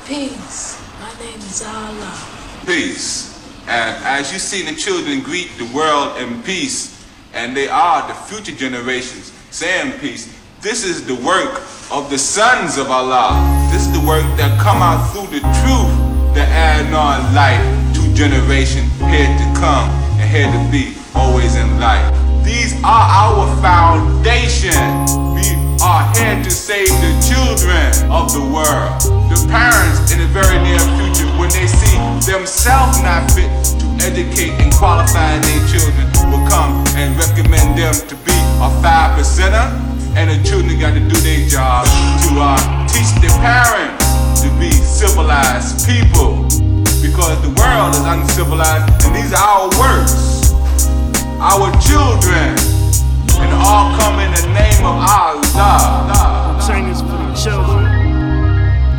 Peace. My name is Allah. Peace. And as you see the children greet the world in peace, and they are the future generations saying peace, this is the work of the sons of Allah. This is the work that come out through the truth that add on life to generation here to come and here to be always in life. These are our foundation. We are here to save the children of the world. The parents in the very near future, when they see themselves not fit to educate and qualify their children, will come and recommend them to be a 5%er, and the children got to do their job to teach their parents to be civilized people, because the world is uncivilized, and these are our works, our children, and all come in the name of Allah. China's for the children.